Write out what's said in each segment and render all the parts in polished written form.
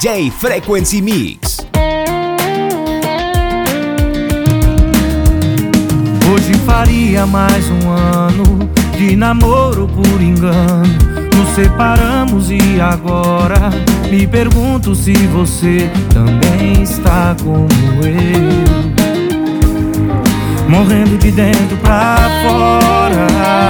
DJ Frequency Mix. Hoje faria mais um ano de namoro por engano. Nos separamos e agora me pergunto se você também está como eu, morrendo de dentro pra fora.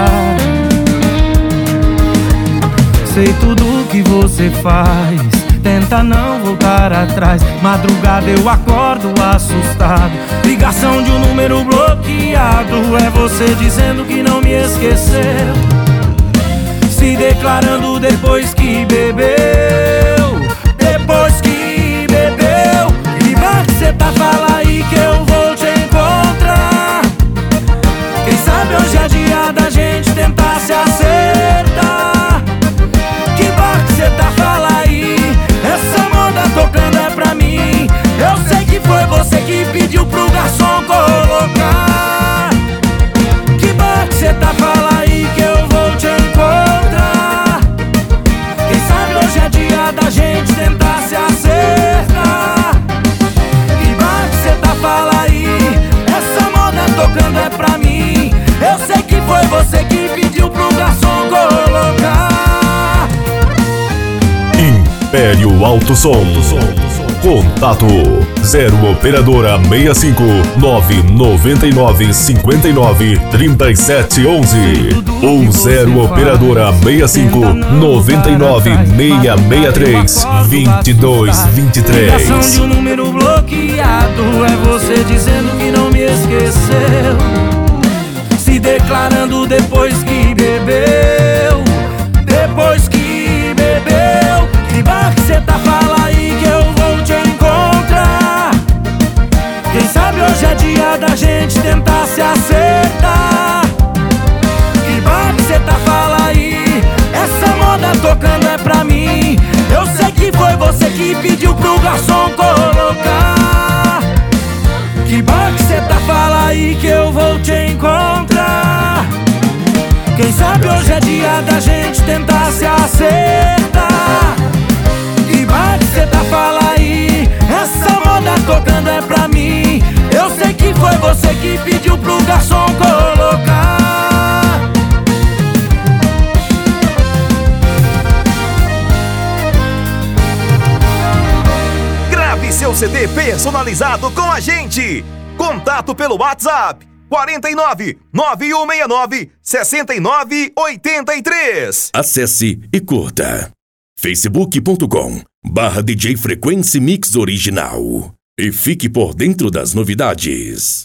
Sei tudo que você faz, tenta não voltar atrás. Madrugada eu acordo assustado, ligação de um número bloqueado. É você dizendo que não me esqueceu, se declarando depois que bebeu. Depois que bebeu, que bar que cê tá, fala aí que eu vou te encontrar. Quem sabe hoje é dia da gente tentar se acertar. Que bar que cê tá, fala aí, essa moda tocando é pra mim. Eu sei que foi você que pediu pro garçom colocar. Que bar que cê tá, fala aí que eu vou te encontrar. Quem sabe hoje é dia da gente tentar se acertar. Que bar que cê tá, fala aí, essa moda tocando é pra mim. Eu sei que foi você que pediu pro garçom colocar. Império Alto Som. Contato 0 operadora 65 999 59 37 11 ou 0 operadora 65 99 663 22 23. Ligação de um número bloqueado, é você dizendo que não me esqueceu, se declarando depois que bebeu. Depois que bebeu, que bar que cê tá, fala aí que eu vou te encontrar. Quem sabe hoje é dia da gente tentar se acertar. Que bar que cê tá, fala aí, essa moda tocando é pra mim. Eu sei que foi você que pediu pro garçom colocar. Que bar que cê tá, fala aí que eu vou te encontrar. Quem sabe hoje é dia da gente tentar se acertar. Que bar que cê tá, fala aí, essa moda tocando é pra mim. Eu sei que foi você que pediu pro garçom colocar. Grave seu CD personalizado com a gente. Contato pelo WhatsApp 49 9169 6983. Acesse e curta facebook.com/DJ Frequency Mix Original e fique por dentro das novidades.